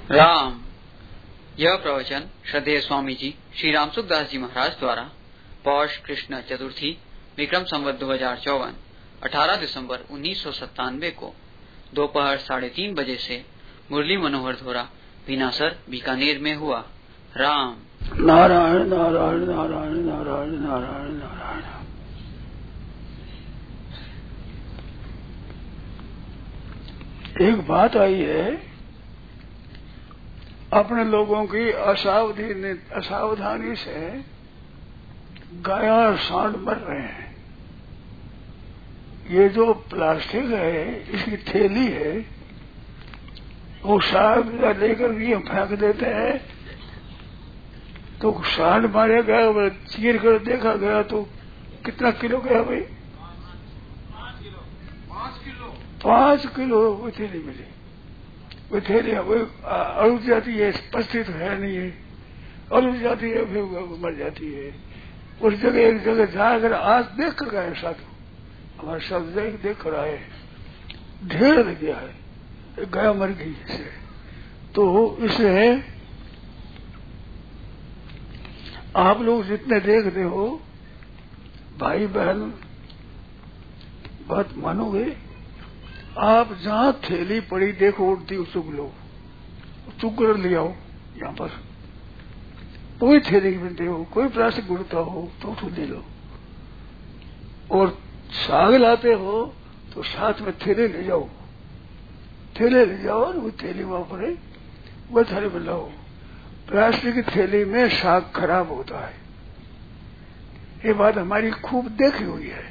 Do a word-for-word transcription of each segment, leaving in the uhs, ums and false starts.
राम। यह प्रवचन श्रद्धेय स्वामी जी श्री राम सुखदास जी महाराज द्वारा पौष कृष्ण चतुर्थी विक्रम संवत दो हजार चौवन अठारह दिसंबर उन्नीस सौ सत्तानवे को दोपहर साढ़े तीन बजे से मुरली मनोहर धोरा भीनासर बीकानेर में हुआ। राम। नारायण नारायण नारायण नारायण नारायण नारायण। एक बात आई है, अपने लोगों की असावधानी असावधानी से गाय और सांड मर रहे हैं। ये जो प्लास्टिक है, इसकी थैली है, वो सांड लेकर ये फेंक देते हैं तो सांड मारे गया, चीर कर देखा गया तो कितना किलो गया भाई? पांच किलो पांच किलो पांच किलो वो थैली मिली। वो थैली वो अड़ुक जाती है, पस्ती तो है नहीं है, अड़ुक जाती है, फिर मर जाती है। उस जगह एक जगह जाकर आज देख कर गए साधु, हमारे सब देख देख कर आए, ढेर लग गया है, गाय मर गई इससे। तो इसे आप लोग जितने देखते हो भाई बहन, बात मानोगे? आप जहां थैली पड़ी देखो उड़ती, उसको लो, चुक कर ले आओ। यहाँ पर कोई थैली मिलते हो, कोई प्लास्टिक उड़ता हो तो उठो ले लो। और साग लाते हो तो साथ में थैले ले जाओ, थैले ले जाओ और वो थैली वहां पर वो थैली में लाओ। प्लास्टिक की थैली में साग खराब होता है, ये बात हमारी खूब देखी हुई है।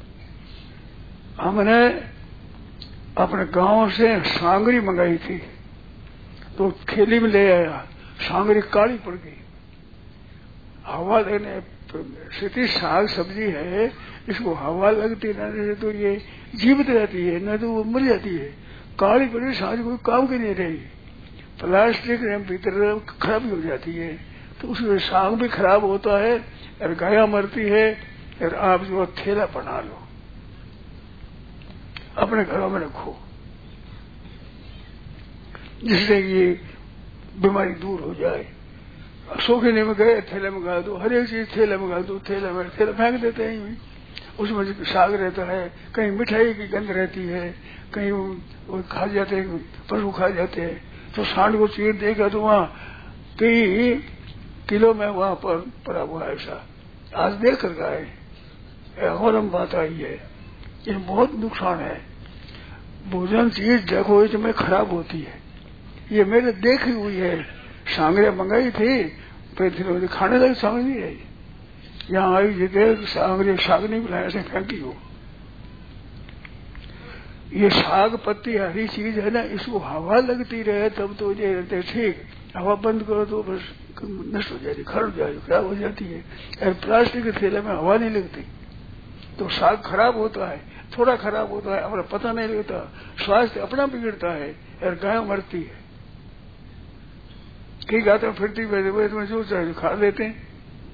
हमने अपने गांव से सांगरी मंगाई थी तो थैली में ले आया, सांगरी काली पड़ गई। हवा देने सीधी साग सब्जी है, इसको हवा लगती न तो ये जीवित रहती है, न तो वो मर जाती है। काली पड़ी सांग कोई काम की नहीं रही, प्लास्टिक भीतर खराब हो जाती है, तो उसमें सांग भी खराब होता है और गाया मरती है। और आप जो थैला बना लो, अपने घरों में रखो, जिससे ये बीमारी दूर हो जाए। सोखने में गए, थैले में गा दो, हर एक चीज थैले में गा दो, थैले में थैला फेंक देते हैं, उसमें साग रहता है, कहीं मिठाई की गंध रहती है, कहीं वो खा जाते हैं, पशु खा जाते हैं। तो सांड को चीर देगा तो वहां कई किलो में वहां पर पड़ा हुआ ऐसा आज देख कर गए। गौरम बात आई है, ये बहुत नुकसान है। भोजन चीज देखो इसमें खराब होती है, ये मैंने देखी हुई है। सांगरे मंगाई थी, फिर खाने लगे, सांगरे नहीं रही। यहाँ आई जगह सांगरे साग नहीं बनाया, ऐसे फेंकी हो। ये साग पत्ती हरी चीज है ना, इसको हवा लगती रहे तब तो ये रहते ठीक, हवा बंद करो तो बस नष्ट हो जाती, खराब हो जाती, खराब हो जाती है। और प्लास्टिक के थैले में हवा नहीं लगती तो साग खराब होता है, थोड़ा खराब होता है, अपना पता नहीं लगता, स्वास्थ्य अपना बिगड़ता है और गाय मरती है। कई गाता फिरती हुए तुम्हें जो चाहे खा लेते हैं।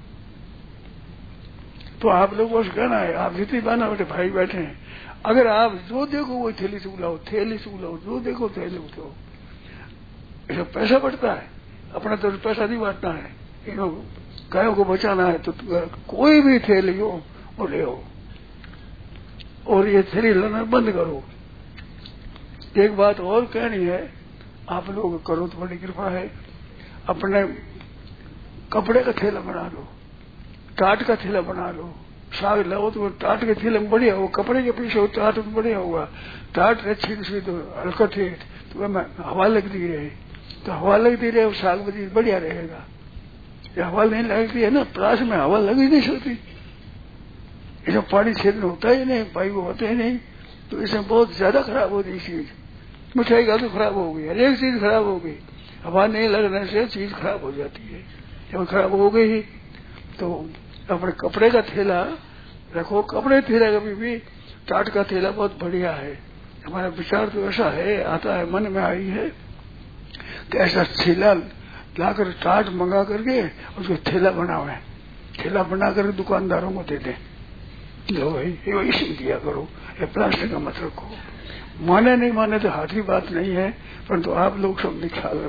तो आप लोगों से कहना है, आप जितनी बाना बेटे भाई बैठे हैं, अगर आप जो देखो वो थैली से बुलाओ, थैली से बुलाओ, जो देखो थैली उठाओ। ऐसा पैसा बढ़ता है, अपना तो पैसा नहीं बांटना है, गायों को बचाना है तो कोई भी थैली हो वो ले आओ और ये थैली लाना बंद करो। एक बात और कहनी है, आप लोग करो तो बड़ी कृपा है, अपने कपड़े का थैला बना लो, टाट का थैला बना लो। साग लाओ तो टाट के थैले में बढ़िया हो, कपड़े के पीछे हो टाट तो बढ़िया होगा। टाट अच्छी सी तो हल्का थे तो हवा लगती रहे, तो हवा लगती रहे और साग बजी बढ़िया रहेगा। ये हवा नहीं लगती है ना, प्लास में हवा लग ही नहीं सकती, इसमें पानी छेदन होता ही नहीं, पाइप होते ही नहीं, तो इसमें बहुत ज्यादा खराब होती है चीज। मिठाई का तो खराब हो गई, हर एक चीज खराब हो गई, हवा नहीं लगने से चीज खराब हो जाती है। जब खराब हो गई तो अपने कपड़े का थैला रखो। कपड़े थैला कभी भी टाट का थैला बहुत बढ़िया है। हमारा विचार तो ऐसा है, आता है मन में आई है कि ऐसा थैला लाकर टाट मंगा करके उसको थैला बनावे, थैला बनाकर दुकानदारों को दे दें, लो भाई ये इसमें दिया करो, ये प्लास्टिक का मत रखो। माने नहीं माने तो हाथ की बात नहीं है, परंतु आप लोग सब ख्याल रखो।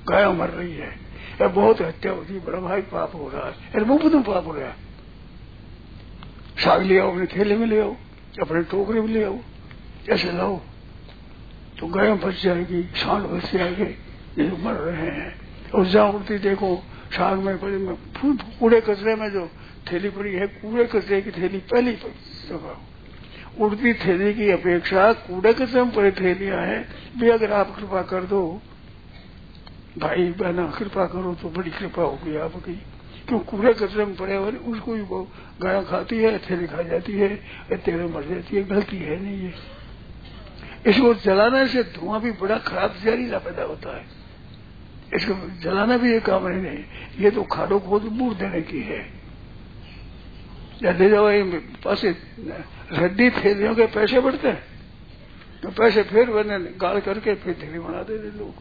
गाय मर रही है, ये बहुत हत्या होती है, बड़ा भाई पाप हो रहा है, अरे मुफ्त में पाप हो रहा है। साग ले आओ, अपने थैले में ले आओ, अपने टोकरे में ले आओ, ऐसे लाओ तो गाय बच जाएगी, सांड बच जाएंगे, ये मर रहे हैं। और जहाँ उड़ती देखो साग में पड़े में कूड़े कचरे में जो थैली पड़ी है, कूड़े कचरे की थैली पहली दफा, उड़ती थैली की अपेक्षा कूड़े कचरे में पड़े थैलियां हैं भी, अगर आप कृपा कर दो भाई बहना, कृपा करो तो बड़ी कृपा होगी आपकी। क्यों कूड़े कचरे में पड़े हुए उसको ही गाय खाती है, थैली खा जाती है, तेरे मर जाती है, गलती है नहीं है। इसको जलाने से धुआं भी बड़ा खराब जहरीला पैदा होता है, इसको जलाना भी एक काम नहीं, ये तो खाड़ों को बूढ़ देने की है। या ले जाओ पास रद्दी थैलियों के पैसे बढ़ते हैं तो पैसे फिर बने गाड़ करके फिर थैली बना दे लोग,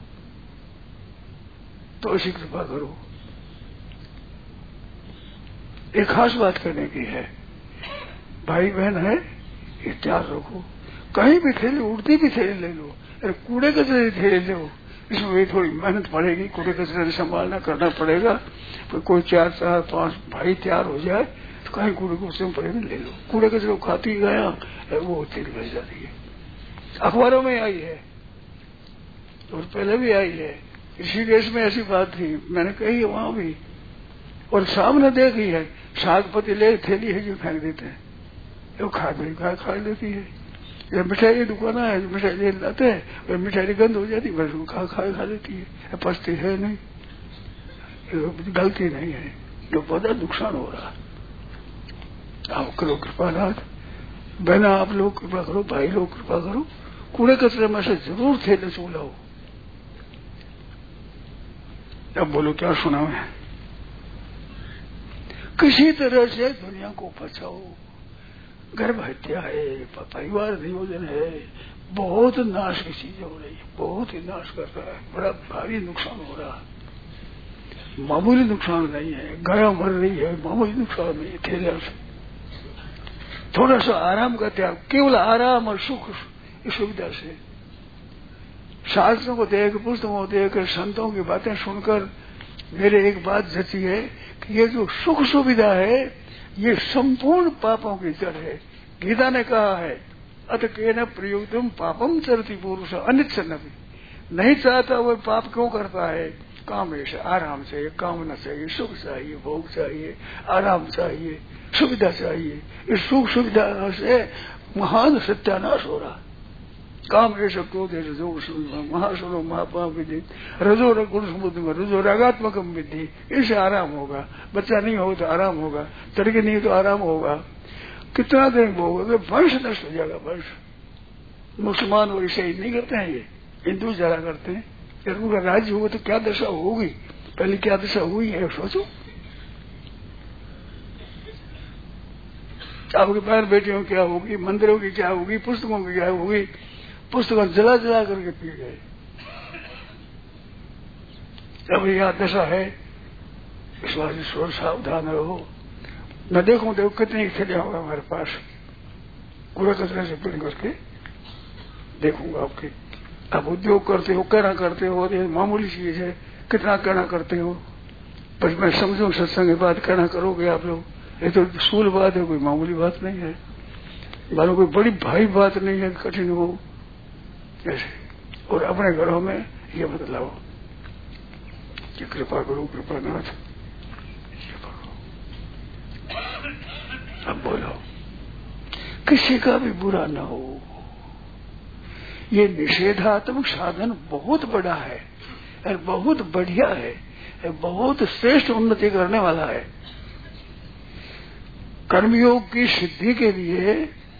तो ऐसी कृपा करो। एक खास बात करने की है, भाई बहन है ये त्याग रखो, कहीं भी थैली उड़ती भी थैली ले लो, अरे कूड़े कचरे की थैली लो, इसमें भी थोड़ी मेहनत पड़ेगी, कूड़े कचरे संभालना करना पड़ेगा। तो कोई चार चार पांच भाई तैयार हो जाए तो कहीं कूड़े कचरे में पड़ेगा ले लो, कूड़े कचरे को खाती गया वो तेल बच जाती है। अखबारों में आई है और पहले भी आई है, ऋषिकेश में ऐसी बात थी, मैंने कही है वहां भी, और सामने देखी है, साग पतीले थैली है जो फेंक देते हैं, वो खा गई खा खा लेती है। ये मिठाई की दुकान है, मिठाई ले लाते हैं, मिठाई गंद हो जाती बस वो खा खा खा लेती है, पचती है नहीं, गलती नहीं है, जो बहुत नुकसान हो रहा है। आप करो कृपानाथ, बहना आप लोग कृपा करो, भाई लोग कृपा करो, कूड़े कचरे में से जरूर थैले से लाओ। अब बोलो क्या सुना मैं, किसी तरह से दुनिया को बचाओ। गर्भ हत्या है, परिवार नियोजन है, बहुत नाश की चीजें हो रही है, बहुत ही नाश कर रहा है, बड़ा भारी नुकसान हो रहा है। मामूली नुकसान नहीं है, गाय मर रही है, मामूली नुकसान नहीं है। थैले से थोड़ा सा आराम का त्याग, केवल आराम और सुख इस सुविधा से, शास्त्रों को देख, पुस्तकों को देख, संतों की बातें सुनकर मेरे एक बात जची है कि ये जो सुख सुविधा है ये संपूर्ण पापों की जड़ है। गीता ने कहा है, अत केन प्रयुक्तम पापम चरति पुरुष अनिच्छन्नपि, नहीं चाहता वह पाप क्यों करता है, कामेश, आराम चाहिए, कामना चाहिए, सुख चाहिए, भोग चाहिए, आराम चाहिए, सुविधा चाहिए। इस सुख सुविधा से महान सत्यानाश हो रहा। काम ऐसा क्रोध है रजो महासुरो महापाप विधि, रजो रगुण समुद्र में रजो रागात्मकम विधि, इससे आराम होगा। बच्चा नहीं हो तो आराम होगा, तड़के नहीं तो आराम होगा, कितना दिन होगा, वंश नष्ट हो जाएगा वंश। मुसलमान और ईसाई नहीं करते हैं, ये हिंदू जरा करते हैं। जब उनका राज्य होगा तो क्या दशा होगी, पहले क्या दशा हुई है सोचो। आपके बहन बेटियों क्या होगी, मंदिरों की क्या होगी, पुस्तकों की क्या होगी, पुस्तक जला जला करके पी गए। अब यह दशा है, इस बात से सावधान रहो। मैं देखूं देखो कितनी थैलियां होगा हमारे पास, कूड़ा कचरे से पीड़ करके देखूंगा आपके। आप उद्योग करते हो, कहना करते हो, ये मामूली चीज है, कितना कहना करते हो, पर मैं समझू सत्संग की बात कहना करोगे आप लोग, ये तो स्थूल बात है, कोई मामूली बात नहीं है, मानो कोई बड़ी भारी बात नहीं है, कठिन हो ऐसे। और अपने घरों में ये बदलाव कि कृपा करो कृपानाथ, कृपा करो। अब बोलो किसी का भी बुरा ना हो। ये निषेधात्मक साधन बहुत बड़ा है और बहुत बढ़िया है, बहुत श्रेष्ठ उन्नति करने वाला है। कर्मयोग की सिद्धि के लिए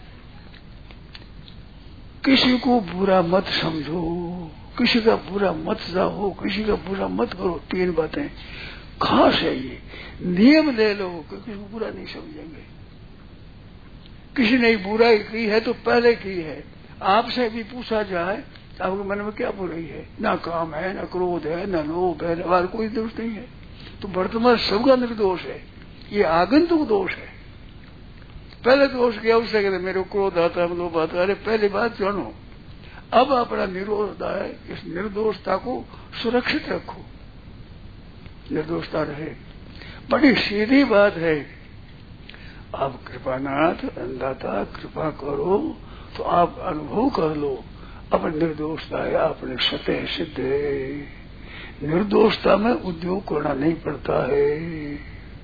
किसी को बुरा मत समझो, किसी का बुरा मत चाहो, किसी का बुरा मत करो। तीन बातें खास है, ये नियम ले लो कि किसी को बुरा नहीं समझेंगे। किसी ने बुराई की है तो पहले की है, आपसे भी पूछा जाए आपके मन में क्या बुराई है, ना काम है, ना क्रोध है, ना लोभ है, ना कोई दोष नहीं है, तो वर्तमान सबका निर्दोष है। ये आगंतुक दोष है। पहले दोष किया उससे कहते मेरे को क्रोध आता है, लोभ आता है। अरे पहली बात जानो, अब अपना निरोधता है, इस निर्दोषता को सुरक्षित रखो, निर्दोषता रहे। बड़ी सीधी बात है। आप कृपानाथ अन्नदाता कृपा करो तो आप अनुभव कर लो, अपनी निर्दोषता है, अपने सतह सिद्ध है। निर्दोषता में उद्योग करना नहीं पड़ता है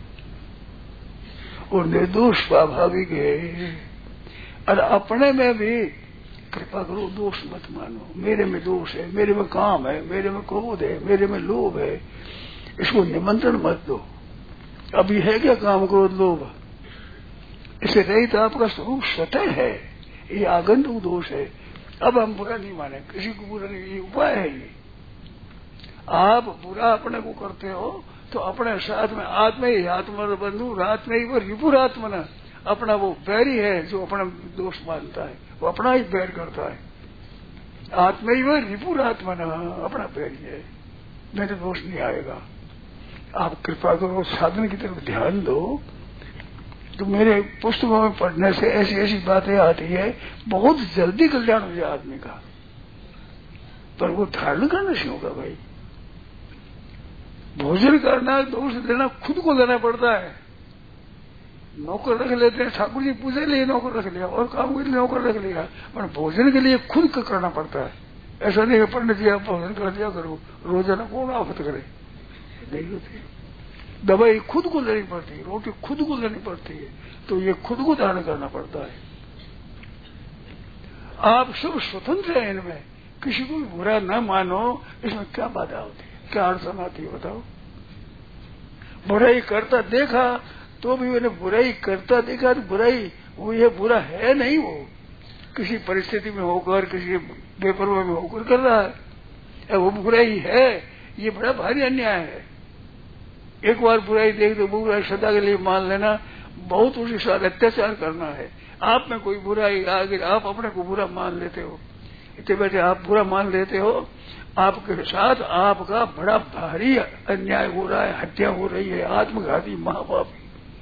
और निर्दोष स्वाभाविक है। और अपने में भी कृपा करो, दोष मत मानो। मेरे में दोष है, मेरे में काम है, मेरे में क्रोध है, मेरे में लोभ है, इसको निमंत्रण मत दो। अभी है क्या काम क्रोध लोभ? इसे रहित आपका स्वरूप स्वतः है, ये आगंतुक दोष है। अब हम बुरा नहीं माने, किसी को बुरा नहीं, ये उपाय है। ये आप बुरा अपने को करते हो तो अपने साथ में आत्मा ही आत्मा बंधु रात में ही वो रिपुरात्मा न अपना वो बैरी है जो अपना दोष मानता है, वो अपना ही बैर करता है। आत्मा ही वो रिपुरात्मा न अपना बैरी है, मेरे दोष नहीं आएगा। आप कृपा करो, साधन की तरफ ध्यान दो तो मेरे पुस्तकों में पढ़ने से ऐसी ऐसी बातें आती है, बहुत जल्दी कल्याण हो जाए आदमी का। पर वो धारण करना नहीं होगा भाई। भोजन करना, दोष देना खुद को देना पड़ता है। नौकर रख लेते हैं, ठाकुर जी पूजे लिए नौकर रख लिया और काम के लिए नौकर रख लिया, पर भोजन के लिए खुद को करना पड़ता है। ऐसा नहीं है पंडित जी आप भोजन कर दिया करो, रोजाना कौन आफत करे, नहीं होती। दवाई खुद को लेनी पड़ती है, रोटी खुद को लेनी पड़ती है, तो ये खुद को धारण करना पड़ता है। आप सब स्वतंत्र हैं इनमें, किसी को भी बुरा न मानो। इसमें क्या बाधा होती है, क्या अड़चन आती है बताओ? बुराई करता देखा तो भी मैंने बुराई करता देखा तो बुराई वो ये बुरा है नहीं, वो किसी परिस्थिति में होकर किसी बेपरवाह में होकर कर रहा है, वो बुराई है। ये बड़ा भारी अन्याय है। एक बार बुराई देख दो, बुराई सदा के लिए मान लेना, बहुत उसके साथ अत्याचार करना है। आप में कोई बुराई आ गई, आप अपने को बुरा मान लेते हो, इतने बैठे आप बुरा मान लेते हो, आपके साथ आपका बड़ा भारी अन्याय हो रहा है, हत्या हो रही है, आत्मघाती माँ बाप।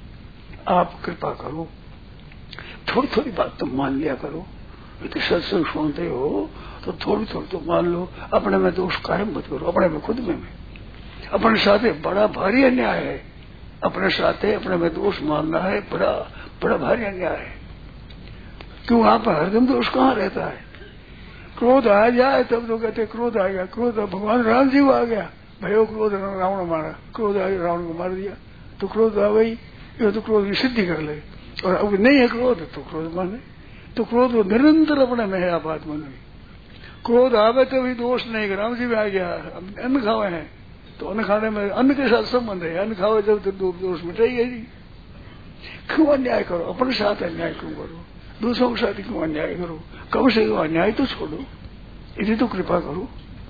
आप कृपा करो, थोड़ी थोड़ी बात तो मान लिया करो। इतने सत्संग सुनते हो तो थोड़ी थोड़ी तो मान लो। अपने में दोष कायम मत करो, अपने में खुद में, में। अपने साथ बड़ा भारी अन्याय है, अपने साथ अपने में दोष मानना है, बड़ा बड़ा भारी अन्याय है। क्यों आप हरदम दोष कहाँ रहता है? क्रोध आ जाए तब तो कहते क्रोध आ गया, क्रोध भगवान राम जी आ गया, भयो क्रोध रावण मारा, क्रोध आ गया रावण को मार दिया, तो क्रोध आ गई, ये तो क्रोध की सिद्धि कर ले। और अब नहीं है क्रोध तो क्रोध माने, तो क्रोध निरंतर अपने में है। आप आत्मा में क्रोध आवे तो भी दोष नहीं, राम जी में आ गया, अन्न खावे हैं तो अन्न खाने में अन्न के साथ संबंध है, अन्न खावे जब तो दोष मिटेगा ही। क्यों अन्याय करो? अपने साथ अन्याय क्यों करो? दूसरों के साथ क्यों अन्याय करो? कब से अन्याय तो छोड़ो, इतनी तो कृपा करो।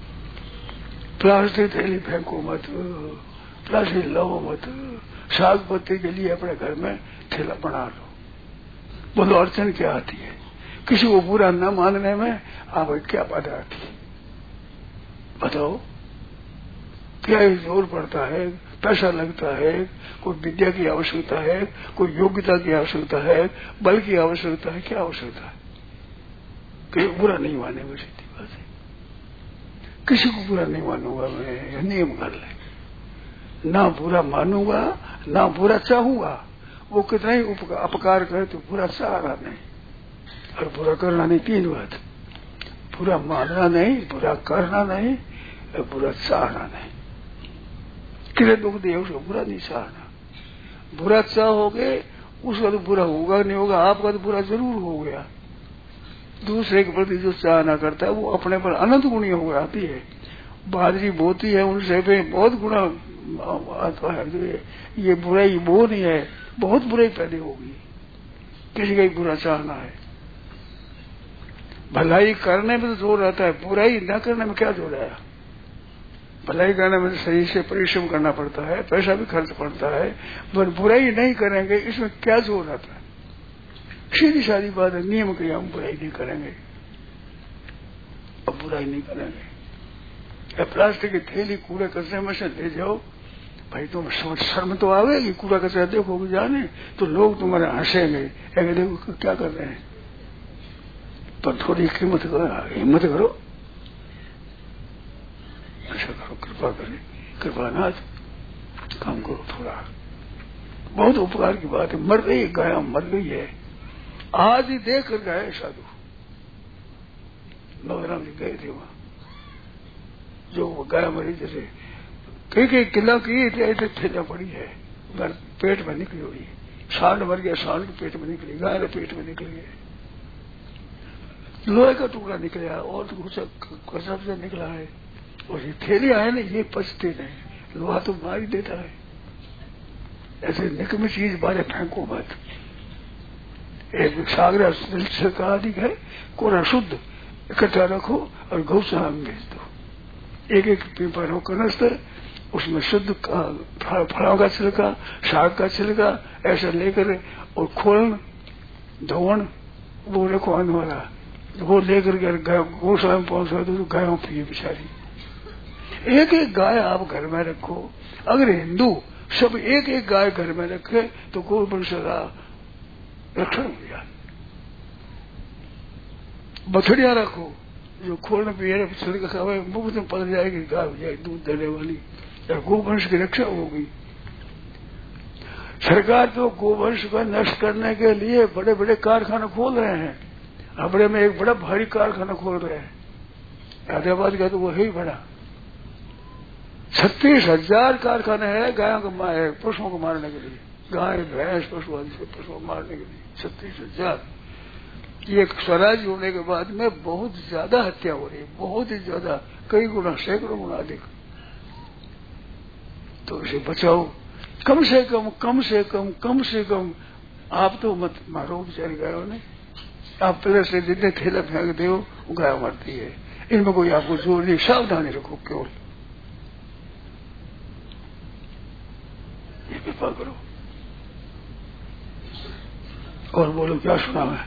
प्लास्टिक थैली फेंको मत, प्लास्टिक लो मत, साग पत्ती के लिए अपने घर में थैला बना लो। बोलो अड़चन क्या आती है? किसी को बुरा न मानने में आप क्या बाधा आती है बताओ? क्या जोर पड़ता है, पैसा लगता है, कोई विद्या की आवश्यकता है, कोई योग्यता की आवश्यकता है, बल की आवश्यकता है, क्या आवश्यकता है? कि बुरा नहीं माने में सीधी बात है। किसी को बुरा नहीं मानूंगा मैं, नियम कर ले, ना बुरा मानूंगा ना बुरा चाहूंगा। वो कितना ही अपकार करे तो बुरा चाहना नहीं और बुरा करना नहीं। तीन बात, बुरा मानना नहीं, बुरा करना नहीं और बुरा चाहना नहीं। किसी दुख दे उसको बुरा नहीं चाहना। बुरा चाहोगे उसका तो बुरा होगा नहीं होगा, आपका तो बुरा जरूर हो गया। दूसरे के प्रति जो चाहना करता है वो अपने पर अनंत गुणी हो जाती है। बादरी बोती है उनसे भी बहुत गुना आता है। ये, ये बुराई वो नहीं है, बहुत बुराई पैदा होगी। किसी का ही बुरा चाहना है। भलाई करने में तो जोर रहता है, बुराई न करने में क्या जोर है? भलाई करने में शरीर से परिश्रम करना पड़ता है, पैसा भी खर्च पड़ता है, पर बुराई नहीं करेंगे इसमें क्या जोर रहता है? सीधी सारी बात है, नियम के हम बुराई नहीं करेंगे, अब बुराई नहीं करेंगे। प्लास्टिक की थैली कूड़े कचरे में से ले जाओ भाई, तुम शर्म तो आवेगी। कूड़ा कचरा देखोगे जाने तो लोग तुम्हारे हंसेंगे, देखो क्या कर रहे हैं। पर थोड़ी कीमत करो, हिम्मत करो, ऐसा करो, कृपा करें, कृपानाथ काम करो थोड़ा। बहुत उपकार की बात है। मर गई गाय, मर गई है, आज ही देख कर गए साधु नवराम जी गए थे वहां, जो गाय मरी जैसे कई कई किला की ऐसे थैला पड़ी है, घर पेट में निकली हुई, सांड मर गया, सांड के पेट में निकली, गाय के पेट में निकली है, लोहे का टुकड़ा निकला और तो कुछ कसब से निकला है, और ये थैलियां है ना, ये पचते नहीं, लोहा तो मार ही देता है। ऐसे निकमी चीज बारे फेंको मत। एक सागरा का अधिक है, कोरा शुद्ध इकट्ठा रखो और गौशाला में भेज दो। एक एक पीपा हो कनस्तर, उसमें शुद्ध फलों का छिलका, साग का छिलका ऐसा लेकर, और खोलन धोवन वो रखो आने वाला, वो लेकर के गौशाला में पहुंचा दो, तो गायों पिए बेचारी। एक एक गाय आप घर में रखो। अगर हिंदू सब एक एक गाय घर में रखे तो गौ वंश का रक्षण हो गया। बछड़ियां रखो जो खोलने पिए छिलका खावे, मुफ्त में पड़ जाएगी, गाय हो जाए दूध देने वाली, गोवंश की रक्षा होगी। सरकार तो गोवंश को नष्ट करने के लिए बड़े बड़े कारखाने खोल रहे हैं। हावड़े में एक बड़ा भारी कारखाना खोल रहे हैं, हैदराबाद का तो वो है ही बड़ा, छत्तीस हजार कारखाने हैं गायों को मारे, पशुओं को मारने के लिए, गाय भैंस पशु आदि से पशुओं को मारने के लिए छत्तीस हजार। ये स्वराज होने के बाद में बहुत ज्यादा हत्या हो रही है, बहुत ही ज्यादा, कई गुना, सैकड़ों गुना अधिक। तो इसे बचाओ, कम से कम कम से कम कम से कम आप तो मत मारो बेचारी गायों ने। आप पहले से जितने थैला फेंक दो वो गाय मरती है, इनमें कोई आपको जोर नहीं, सावधानी रखो केवल, ये कृपा करो। और बोलो क्या सुना है?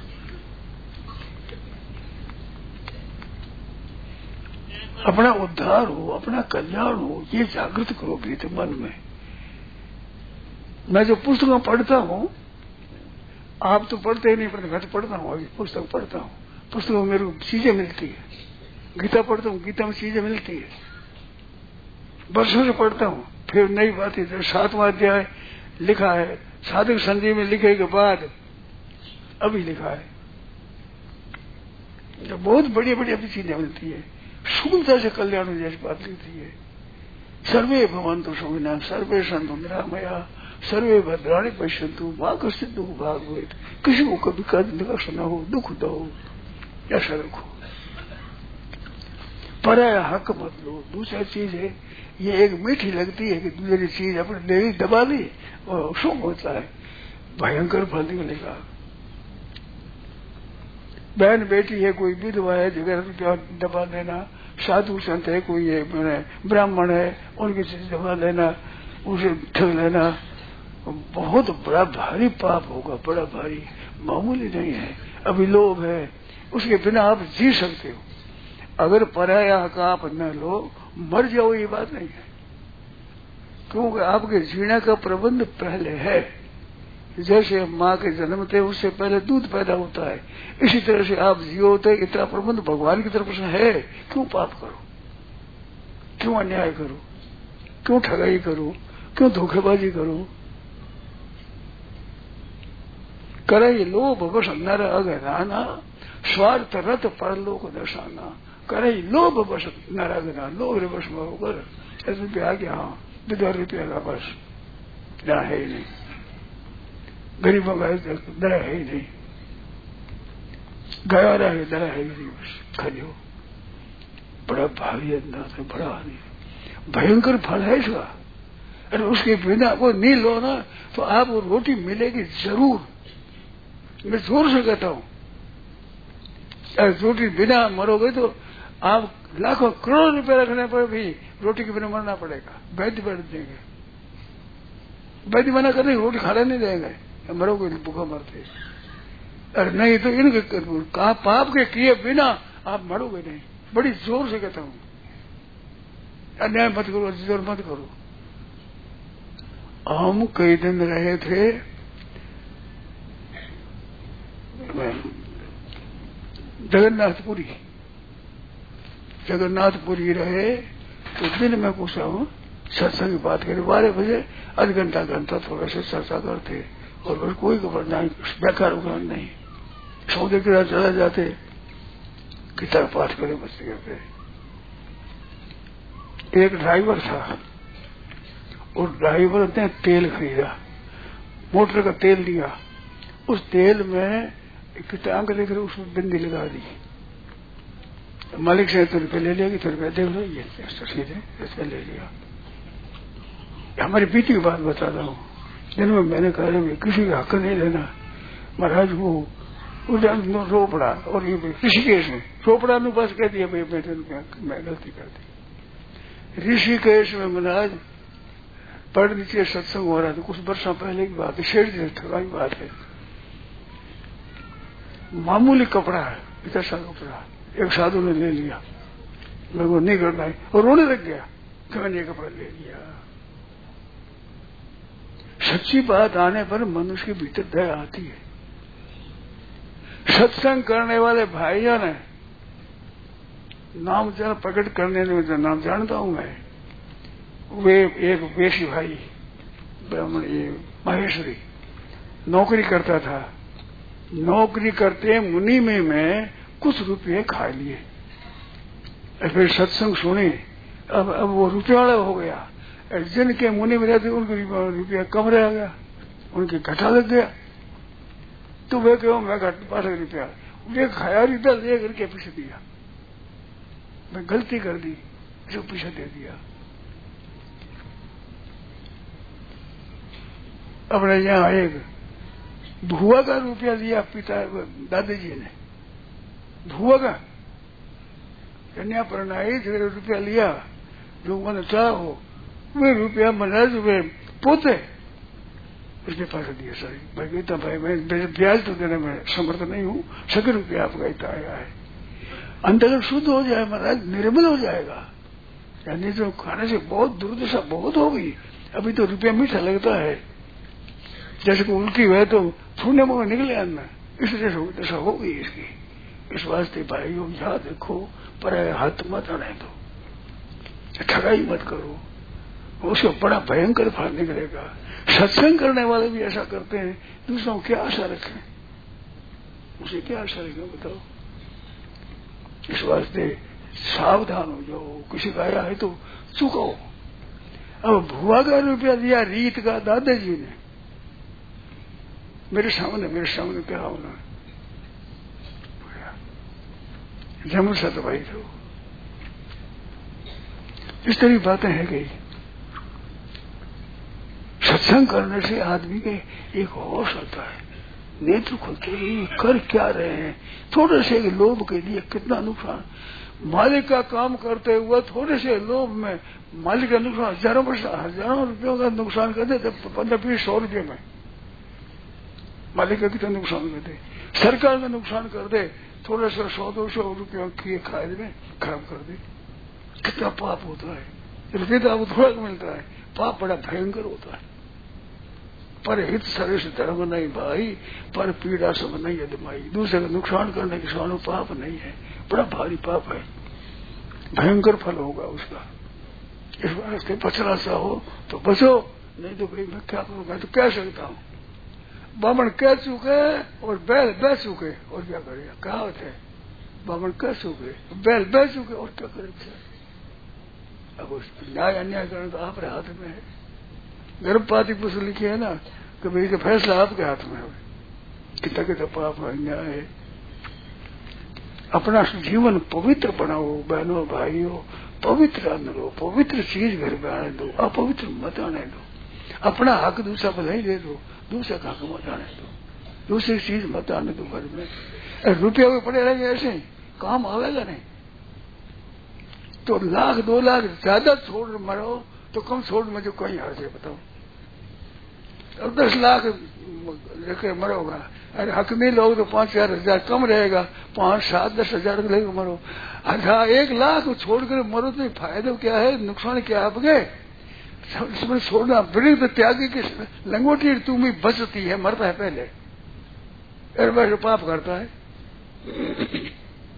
अपना उद्धार हो, अपना कल्याण हो, ये जागृत करो भीतर मन में। मैं जो पुस्तकों पढ़ता हूँ, आप तो पढ़ते ही नहीं, पर मैं तो पढ़ता हूँ, अभी पुस्तक पढ़ता हूँ, पुस्तकों में मेरे को चीजें मिलती है। गीता पढ़ता हूँ, गीता में चीजें मिलती है, वर्षों से पढ़ता हूँ, फिर नई बात है। सातवां अध्याय लिखा है, साधक संधि में लिखे के बाद अभी लिखा है, तो बहुत बड़ी बड़ी अभी चीजें मिलती है, सुगमता से कल्याण जैसी बात लिखती है। सर्वे भवन्तु सुखिनः, सर्वे सन्तु निरामया, सर्वे भद्राणि पश्यन्तु मां कश्चित् दुःख भाग भवेत्। किसी को कभी कष्ट न हो, दुख न हो, ऐसा रखो। पराया हक मत लो। दूसरी चीज है, ये एक मीठी लगती है कि दूसरी चीज अपने देवी दबा ली और सुख होता है, भयंकर फल निकलेगा। बहन बेटी है, कोई विधवा है, जगह रुपया दबा देना, साधु संत है, कोई है ब्राह्मण है, उनकी चीज दबा देना, उसे ठग लेना, बहुत बड़ा भारी पाप होगा, बड़ा भारी, मामूली नहीं है। अभी लोभ है, उसके बिना आप जी सकते हो। अगर पराया का आप न लो, मर जाओ, ये बात नहीं है, क्योंकि आपके जीने का प्रबंध पहले है। जैसे माँ के जन्म थे उससे पहले दूध पैदा होता है, इसी तरह से आप जियो होते, इतना प्रबंध भगवान की तरफ से है। क्यों पाप करो, क्यों अन्याय करो, क्यों ठगाई करो, क्यों धोखेबाजी करो? करे लोभ बस नर अगनाना, स्वार्थ रत परलोक दशाना। करे लोभ बस नर अगना, लोभ रे बस में होकर ऐसे रुपया आ गया, हाँ विधवा रुपया का बस दया है ही नहीं, गरीबों का दया है ही नहीं, गया रहे दया है ही नहीं, बस खजो। बड़ा भारी अंदाज है, बड़ा भयंकर फल है इसका। अरे उसके बिना वो नहीं लो ना तो आपको रोटी मिलेगी जरूर, मैं जोर से कहता हूँ। रोटी बिना मरोगे तो आप लाखों करोड़ रुपए रखने पर भी रोटी के बिना मरना पड़ेगा। वैद्य बैठ देंगे, वैद्य मना करने रोटी खाने नहीं देंगे, मरोगे भूखा मरते। अरे नहीं तो इनके कहा पाप के किए बिना आप मरोगे नहीं, बड़ी जोर से कहता हूँ। अन्याय मत करो, जोर मत करो। हम कई दिन रहे थे जगन्नाथपुरी जगन्नाथपुरी रहे तो दिन में कुछ हम सत्संग की बात करें, बारह बजे आध घंटा घंटा थोड़ा सा चर्चा करते और बस कोई खबर नहीं, बेकार उगान नहीं, सौदे के साथ चला जाते, किताब पाठ करे मस्ती करते। एक ड्राइवर था और ड्राइवर ने तेल खरीदा, मोटर का तेल लिया, उस तेल में एक टांग लेकर उसमें बिंदी लगा दी, मालिक से तो रुपये ले लिया कि तो रुपये देख लो, ये सीधे इसमें ले लिया। हमारी बीती की बात बता रहा हूँ, दिन में मैंने कहा किसी का हक नहीं लेना महाराज, वो रो पड़ा और ये ऋषिकेश में चोपड़ा ने बस कह दिया भाई मैं गलती कर दी। ऋषिकेश में महाराज पढ़ नीचे सत्संग हो रहा था, कुछ वर्षों पहले की बात है, शेर जी ठगाई बात है, मामूली कपड़ा है, इतना सा कपड़ा एक साधु ने ले लिया, मैं वो नहीं करना है और रोने लग गया कि मैंने ये कपड़ा ले लिया। सच्ची बात आने पर मनुष्य के भीतर दया आती है। सत्संग करने वाले भाइयों ने नाम जरा प्रकट करने में नाम जानता हूं मैं, वे एक वेशी भाई ब्राह्मण ये महेश्वरी नौकरी करता था, नौकरी करते मुनि में मैं कुछ रुपये खा लिए, फिर सत्संग सुने, अब अब वो रुपये वाला हो गया, जिनके मुनि में रहते उनके रुपया कम रह गया, उनके घटा लग गया, तो वे कहो मैं घट पास रुपया वे खाया दस एक करके पीछे दिया, मैं गलती कर दी जो पीछे दे दिया। अपने यहाँ एक भुआ का रुपया लिया पिता दादाजी ने, भुआ का कन्या परनाई जो रुपया लिया जो मैंने चाहो वे रुपया महाराज वे पोते उसने पास दिया सारी, भाई कहता भाई मैं ब्याज तो देने में समर्थ नहीं हूँ, सके रुपया आपका इतना आया है, अंतर्गत शुद्ध हो जाए महाराज, निर्मल हो जाएगा, यानी तो खाने से बहुत दुर्दशा बहुत हो गई, अभी तो रुपया मीठा लगता है, जैसे को उल्टी हुए तो छूने में निकले अन्न, इसलिए दशा हो गई इसकी। इस वास्ते भाइयों याद रखो, पर हाथ मत आने दो, ठगाई मत करो, उसको बड़ा भयंकर फल निकलेगा। सत्संग करने वाले भी ऐसा करते हैं, दूसरों को क्या आशा रखें, उसे क्या आशा रखें बताओ। इस वास्ते सावधान हो जाओ, किसी का आया है तो चुकाओ। अब भुआ का रुपया दिया रीत का दादाजी ने, मेरे सामने मेरे सामने क्या होना जमुन सत भाई थे, इस तरह बातें है गई। सत्संग करने से आदमी के एक होश आता है, नेत्र खुलते हैं, कर क्या रहे हैं, थोड़े से लोभ के लिए कितना नुकसान, मालिक का काम करते हुए थोड़े से लोभ में मालिक का नुकसान हजारों हजारों रुपयों का नुकसान कर देते, पंद्रह बीस सौ रुपये में मालिक का कितना नुकसान कर दे, सरकार का नुकसान कर दे, थोड़ा सा सौ दो सौ रुपयों की खाद में खराब कर दे, कितना पाप होता है। रुपये तो आपको थोड़ा मिलता है, पाप बड़ा भयंकर होता है। पर हित सर्विस धर्म नहीं भाई, पर पीड़ा सब नहीं है दिमाई, दूसरे का नुकसान करने के सामने पाप नहीं है, बड़ा भारी पाप है, भयंकर फल होगा उसका। इस वास्ते बचना चाहो तो बचो, नहीं तो भाई मैं क्या करूंगा, तो कह सकता हूँ बामण कह चुके और बैल बह चुके और क्या करेगा, कहावत है बामण कह चुके बैल बह चुके और क्या करेगा। अब उस न्याय अन्याय करना तो आप हाथ में है, गर्भपाती पुस्तक लिखी है ना कि भाई का फैसला आपके हाथ में है, कितना कितना पाप है अन्याय है। अपना जीवन पवित्र बनाओ बहनों भाइयों, पवित्र अन्न लो, पवित्र चीज घर में आने दो, अपवित्र मत आने दो, अपना हक दूसरा बधाई दे दो, दूसरा का हक मत आने दो, दूसरी चीज मत आने दो घर में। रुपया भी पड़े रहेंगे ऐसे काम आवेगा नहीं, तो लाख दो लाख ज्यादा छोड़ मरो तो कम छोड़ में जो कहीं हार जाए बताओ। अब दस लाख लेके मरोगा, अरे हक नहीं लोगे तो पांच चार हजार कम रहेगा, पांच सात दस हजार लेके मरो, अच्छा एक लाख छोड़कर मरो तो फायदा क्या है, नुकसान क्या आपके। इसमें छोड़ना वृद्ध त्यागी की लंगोटी तुम ही बचती है, मरता है पहले, अरे वैसे पाप करता है।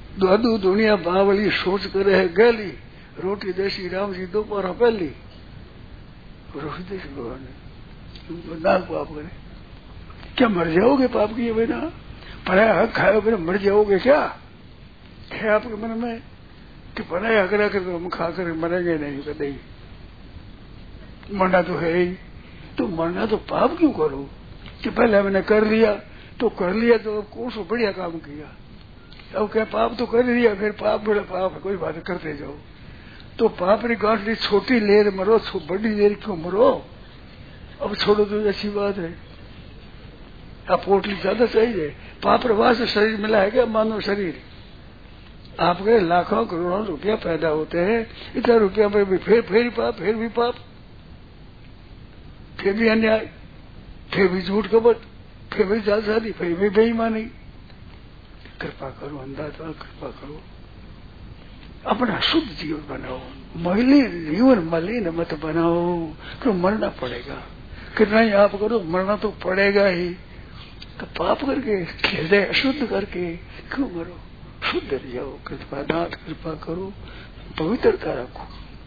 दादू दुनिया बावली सोच करे है गली, रोटी देसी राम जी दोपहर पहली, रोटी देसी भगवान ने नाक पाप करे, क्या मर जाओगे पाप किए बिना? पढ़ाया हक खाए बिना मर जाओगे क्या? है आपके मन में कि पढ़ाया करा कर तो हम खाकर मरेंगे नहीं कभी? मरना तो है ही, तो मरना तो पाप क्यों करो? कि पहले मैंने कर लिया तो कर लिया, तो कौन सा बढ़िया काम किया? अब क्या पाप तो कर दिया, फिर पाप बड़ा पाप है, कोई बात करते जाओ। तो पाप री गांठ छोटी लेर मरो, बड़ी लेर क्यों मरो? अब छोड़ो तो अच्छी बात है। आप पोटली ज्यादा चाहिए, पाप प्रवाह से शरीर मिला है क्या? मानव शरीर आपके लाखों करोड़ों रुपया पैदा होते हैं, इतना रुपया में भी फिर फिर पाप, फिर भी पाप, फिर भी अन्याय, फिर भी झूठ कपट, फिर भी जालसाजी, फिर भी बेईमानी। कृपा करो अंदाता, कृपा करो, अपना शुद्ध जीवन बनाओ, मलिन जीवन मलिन मत बनाओ। क्यों? मरना पड़ेगा, कितना ही आप करो मरना तो पड़ेगा ही। तो पाप करके, हृदय शुद्ध करके क्यों मरो? शुद्ध रह जाओ। कृपा नाथ कृपा करो, पवित्रता रखो,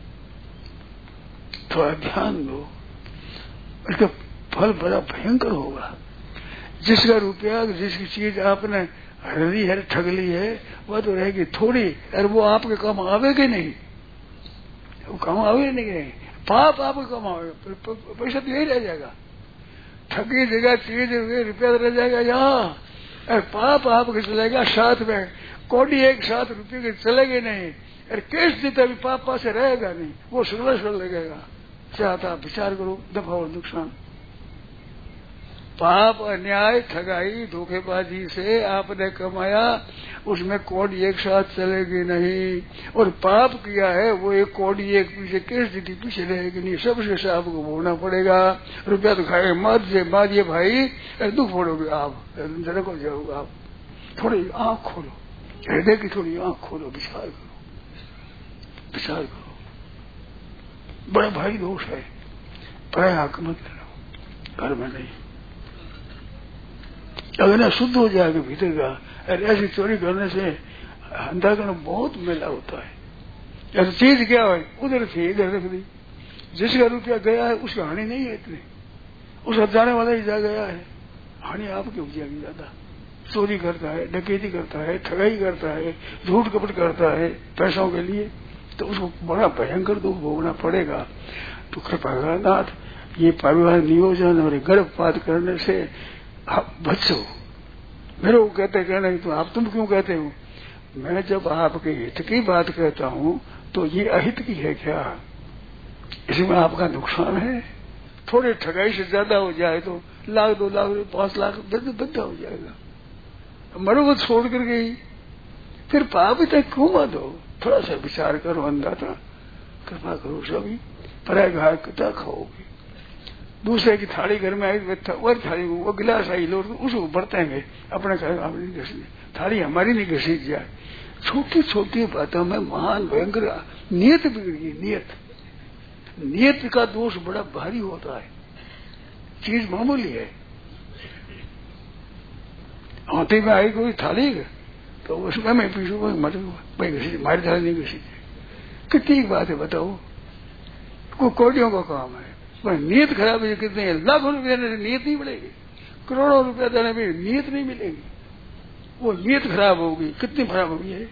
थोड़ा ध्यान दो, इसका फल बड़ा भयंकर होगा। जिसका रुपया, जिसकी चीज आपने हरदी है, ठग ली है, वह तो रहेगी थोड़ी, और वो आपके काम आवेगी नहीं, वो काम आवे नहीं, पाप आपके काम आवेगा, पैसा तो यही रह जाएगा। ठगी जगह चीज रुपया रह जाएगा यहाँ, और पाप आपके चलेगा साथ में, कोड़ी एक साथ रुपये के चलेगे नहीं, और केस देता भी पाप पास रहेगा नहीं, वो सर्वस्व लगेगा। चाहता विचार करो, दफा और नुकसान। पाप, अन्याय, ठगाई, धोखेबाजी से आपने कमाया, उसमें कौड़ी एक साथ चलेगी नहीं, और पाप किया है वो एक कौड़ी एक पीछे केस दीदी पीछे रहेगी नहीं, सबसे से आपको भोगना पड़ेगा। रुपया तो खाए मत से मारिए भाई, दुख फोड़ोगे आप, जरा को जाओगे आप। थोड़ी आंख खोलो, हृदय की थोड़ी आंख खोलो, विचार करो, विचार करो। बड़ा भारी दोष है, पराया हक मत लेना, घर में नहीं। अगर ना शुद्ध हो जाएगा भीतर का, और ऐसी चोरी करने से अंधाकरण बहुत मेला होता है। ऐसी चीज क्या है, उधर से इधर रख दी, जिसका रुपया गया है उसका हानि नहीं है इतनी, उसका जाने वाला ही जा गया है, हानि आपकी हो जाएगी ज्यादा। चोरी करता है, डकैती करता है, ठगाई करता है, झूठ कपट करता है पैसों के लिए, तो उसको बड़ा भयंकर दुख भोगना पड़ेगा। तो कृपा नाथ, ये परिवार नियोजन और गर्भपात करने से आप बचो। मेरे को कहते कहने तो आप तुम क्यों कहते हो? मैं जब आपके हित की बात कहता हूँ तो ये अहित की है क्या? इसमें आपका नुकसान है। थोड़े ठगाई से ज्यादा हो जाए तो लाख दो लाख पांच लाख बद्दा हो जाएगा, मरोगे छोड़ कर गई, फिर पाप तक क्यों मत हो? थोड़ा सा विचार करो अंदाता, कृपा करो सभी। पराय घाय कितना खाओगे? दूसरे की थाली घर में आई, और थाली वो गिलास आई लो, उसको बरतेंगे अपने घर, थाली हमारी नहीं घसीट जाए। छोटी छोटी बातों में महान भयंकर नियत बिगड़ गई। नियत नियत का दोष बड़ा भारी होता है, चीज मामूली है। हाथी में आई कोई थाली तो उसमें मैं पीछू कोई मर मारी थाली नहीं घसीट, कितनी बात है बताओ। कोई कोटियों का काम है, पर नीयत खराब है। कितने लाखों रुपया देने से नीयत नहीं मिलेगी, करोड़ों रुपया देने में नीयत नहीं मिलेगी, वो नीयत खराब होगी। कितनी खराब होगी है?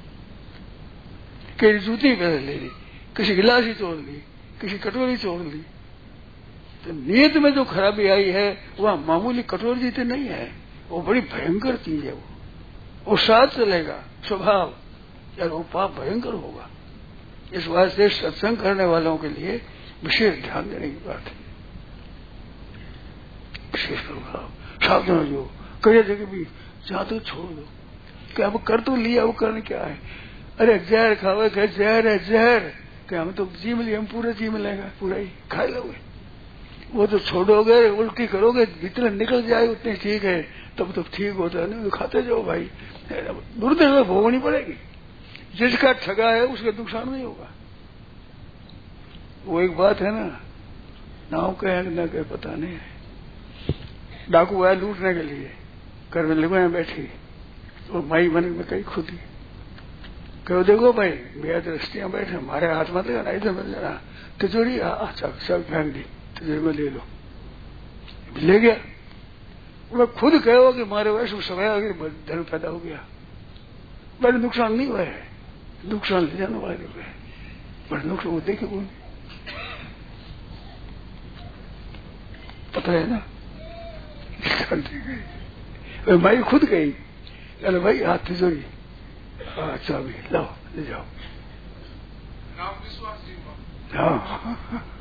कहीं जूती पहन ले ली, किसी गिलास ही तोड़ ली, किसी कटोरी तोड़ ली, तो नीयत में जो खराबी आई है वह मामूली कटोरी जीते नहीं है, वो बड़ी भयंकर चीज है। वो वो साथ चलेगा स्वभाव, यार वो पाप भयंकर होगा। इस वास्ते सत्संग करने वालों के लिए विशेष ध्यान देने की बात है। विशेष प्रभाव सावधान जो करे जगह भी जहाँ तो छोड़ दो कि अब कर तो लिया, वो करने क्या है? अरे जहर खावे क्या जहर है, जहर कि हम तो जी मिले, हम पूरा जी मिलेगा, पूरा ही खा लोगे। वो तो छोड़ोगे, उल्टी करोगे, भीतर निकल जाए उतनी ठीक है, तब तो ठीक होता है। नहीं तो खाते जाओ भाई, दुर्दशा भोगनी पड़ेगी। जिसका ठगा है उसका नुकसान नहीं होगा। वो एक बात है ना, नाव कहे न कहे पता नहीं है। डाकू आया लूटने के लिए, घर में लुगाएं बैठी और माई मन में कहीं खुदी, कहो देखो भाई मेरा तो रस्तियां बैठे हमारे हाथ मत लगाना, इधर मत लगाना, तिजोरी अच्छा सब फेंक दी, तिजोरी में ले लो, ले गया। मैं खुद कहो कि हमारे वैसे समय धन पैदा हो गया, बड़े नुकसान नहीं हुआ है, नुकसान ले जाने वाले हुए बड़े नुकसान वो देखे कोई पता है ना। माई खुद गई, अरे भाई हाथ तिजोरी अच्छा भी लाओ ले जाओ। हाँ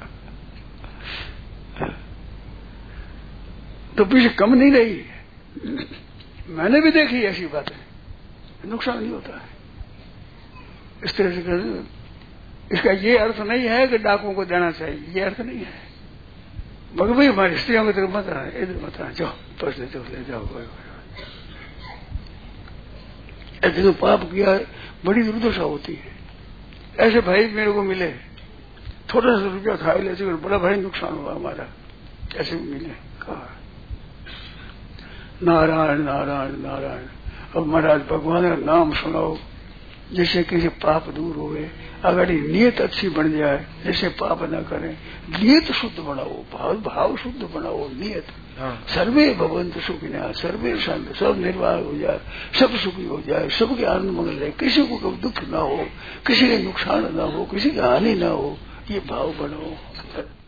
तो पीछे कम नहीं रही, मैंने भी देखी ऐसी बातें, नुकसान नहीं होता है इस तरह से कर। इसका ये अर्थ नहीं है कि डाकुओं को देना चाहिए, ये अर्थ नहीं है। मगर भाई हमारी स्त्रियों की तरफ मत आना, इधर मत आना, जाओ पर्स ले जाओ ले जाओ। ऐसे तो पाप किया बड़ी दुर्दशा होती है। ऐसे भाई मेरे को मिले, थोड़ा सा रुपया खा ले, बड़ा भाई नुकसान हुआ हमारा, ऐसे भी मिले। कहा नारायण नारायण नारायण। अब महाराज भगवान का नाम सुनाओ जिससे किसी पाप दूर होवे, अगर नियत अच्छी बन जाए जैसे पाप न करें, नियत शुद्ध बनाओ, भाव भाव शुद्ध बनाओ, नियत। हाँ। सर्वे भगवंत सुखिना, सर्वे शांत, सब निर्वाह हो जाए, सब सुखी हो जाए, सबके आनंद मंगल रहे, किसी को कभी दुख ना हो, किसी के नुकसान ना हो, किसी की हानि ना हो, ये भाव बनाओ।